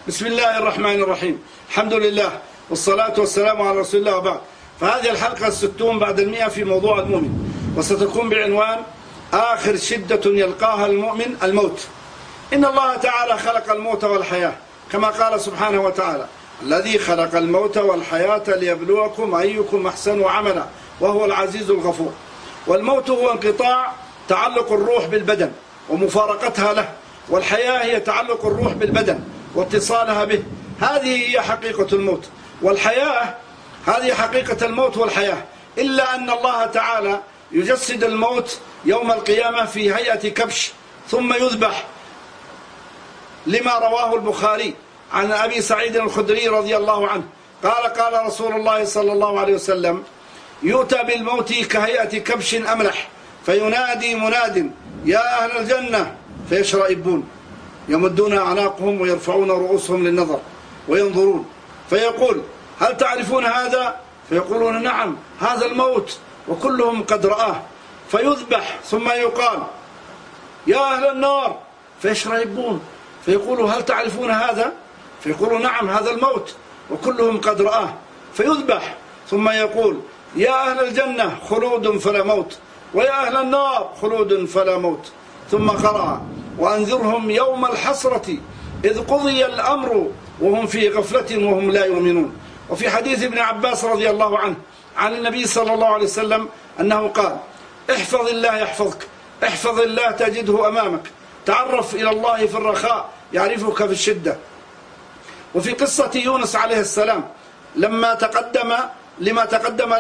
بسم الله الرحمن الرحيم. الحمد لله والصلاة والسلام على رسول الله وبعد. فهذه الحلقة 60 بعد 100 في موضوع المؤمن، وستكون بعنوان آخر شدة يلقاها المؤمن الموت. إن الله تعالى خلق الموت والحياة كما قال سبحانه وتعالى: الذي خلق الموت والحياة ليبلوكم أيكم أحسن عملا وهو العزيز الغفور. والموت هو انقطاع تعلق الروح بالبدن ومفارقتها له، والحياة هي تعلق الروح بالبدن واتصالها به. هذه هي حقيقة الموت والحياة، هذه حقيقة الموت والحياة. إلا أن الله تعالى يجسد الموت يوم القيامة في هيئة كبش ثم يذبح، لما رواه البخاري عن أبي سعيد الخدري رضي الله عنه قال رسول الله صلى الله عليه وسلم: يؤتى بالموت كهيئة كبش أملح فينادي مناد: يا أهل الجنة، فيشرئبون يمدون أعناقهم ويرفعون رؤوسهم للنظر وينظرون، فيقول: هل تعرفون هذا؟ فيقولون: نعم، هذا الموت، وكلهم قد رآه. فيذبح ثم يقال: يا أهل النار، فيشرئبون، فيقولوا: هل تعرفون هذا؟ فيقولوا: نعم، هذا الموت، وكلهم قد رآه. فيذبح ثم يقول: يا أهل الجنة، خلود فلا موت، ويا أهل النار، خلود فلا موت. ثم قرأ: وأنذرهم يوم الحسرة إذ قضي الأمر وهم في غفلة وهم لا يؤمنون. وفي حديث ابن عباس رضي الله عنه عن النبي صلى الله عليه وسلم أنه قال: احفظ الله يحفظك، احفظ الله تجده أمامك، تعرف إلى الله في الرخاء يعرفك في الشدة. وفي قصة يونس عليه السلام لما تقدم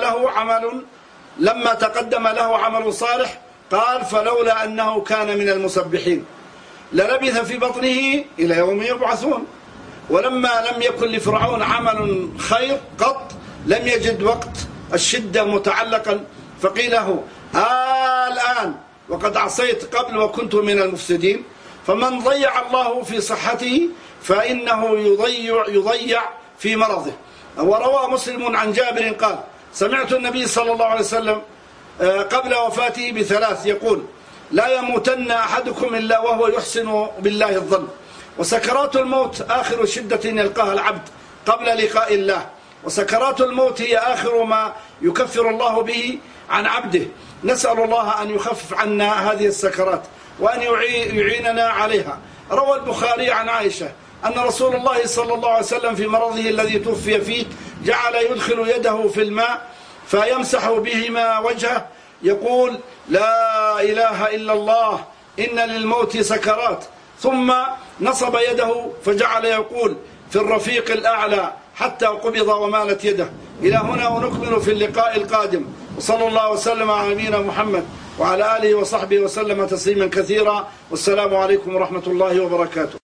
له عمل صالح قال: فلولا أنه كان من المسبحين للبث في بطنه إلى يوم يبعثون. ولما لم يكن لفرعون عمل خير قط لم يجد وقت الشدة متعلقا، فقيل له: الآن وقد عصيت قبل وكنت من المفسدين. فمن ضيع الله في صحته فإنه يضيع في مرضه. وروى مسلم عن جابر قال: سمعت النبي صلى الله عليه وسلم قبل وفاته ب3 يقول: لا يموتن أحدكم إلا وهو يحسن بالله الظن. وسكرات الموت آخر شدة يلقاها العبد قبل لقاء الله، وسكرات الموت هي آخر ما يكفر الله به عن عبده. نسأل الله أن يخفف عنا هذه السكرات وأن يعيننا عليها. روى البخاري عن عائشة أن رسول الله صلى الله عليه وسلم في مرضه الذي توفي فيه جعل يدخل يده في الماء فيمسح بهما وجهه يقول: لا إله إلا الله، إن للموت سكرات. ثم نصب يده فجعل يقول: في الرفيق الأعلى، حتى قبض ومالت يده. إلى هنا ونكمل في اللقاء القادم، وصلى الله وسلم على نبينا محمد وعلى آله وصحبه وسلم تسليما كثيرا. والسلام عليكم ورحمة الله وبركاته.